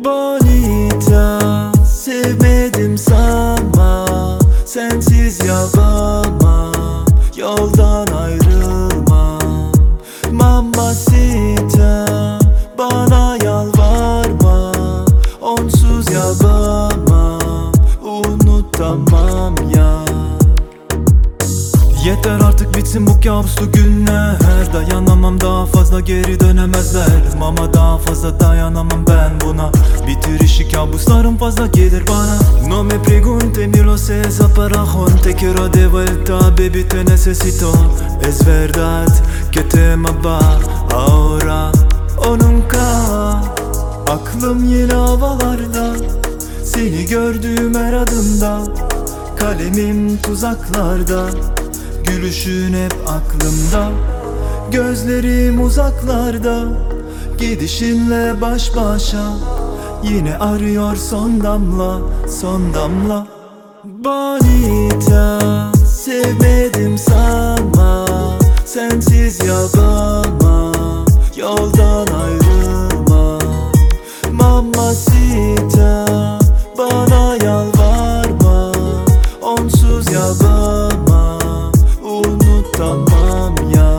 Bonita, sevmedim sanma, sensiz yapamam, yoldan ayrılmam. Mamacita, bana yalvarma, onsuz yapamam, unutamam ya. Yeter artık bitsin bu kabuslu günler, dayanamam daha fazla, geri dönemezler. Ama daha fazla dayanamam ben buna, bitir işi, kabuslarım fazla gelir bana. No me pregunte, lo sé, esa parajon. Te quiero de vuelta, baby, te necesito. Es verdad que te amaba ahora o nunca. Aklım yine havalarda, seni gördüğüm her adımda. Kalemim tuzaklarda, gülüşün hep aklımda. Gözlerim uzaklarda, gidişinle baş başa. Yine arıyor son damla, son damla. Bonita, sevmedim sanma, sensiz yapamam, yoldan ayrılmam. Mamacita, bana yalvarma, onsuz yapamam, unutamam ya.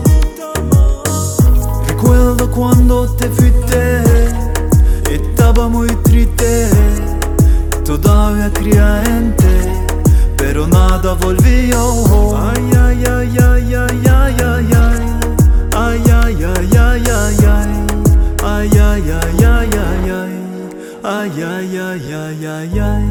Recuerdo cuando te fuiste, estaba muy triste, todavía creyente, pero nada volvió. Ay, ay, ay, ay, ay, ay, ay, ay. Ay, ay, ay, ay, ay, ay. Ay, ay, ay, ay, ay, ay. Ay, ay, ay, ay, ay, ay.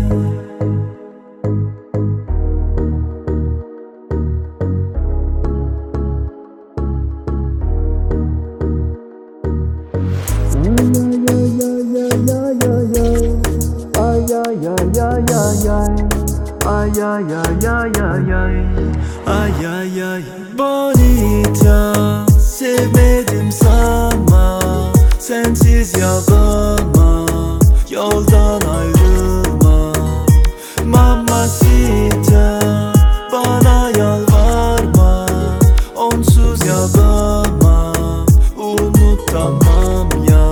Ay, ay, ay, ay, ay. Ay, ay, ay, ay, ay, ay. Ay, ay, ay. Bonita, sevmedim sanma, sensiz yapamam, yoldan ayrılmam. Mamacita, bana yalvarma, onsuz yapamam, unutamam ya.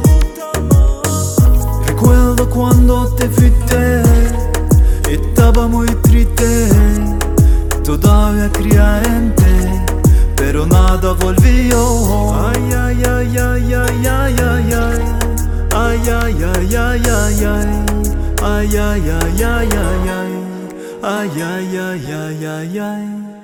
Recuerdo cuando te fuiste, estaba muy triste, todavía creyente, pero nada volvió. Ay, ay, ay, ay, ay, ay, ay, ay. Ay, ay, ay, ay, ay, ay. Ay, ay, ay, ay, ay, ay. Ay, ay, ay, ay, ay, ay.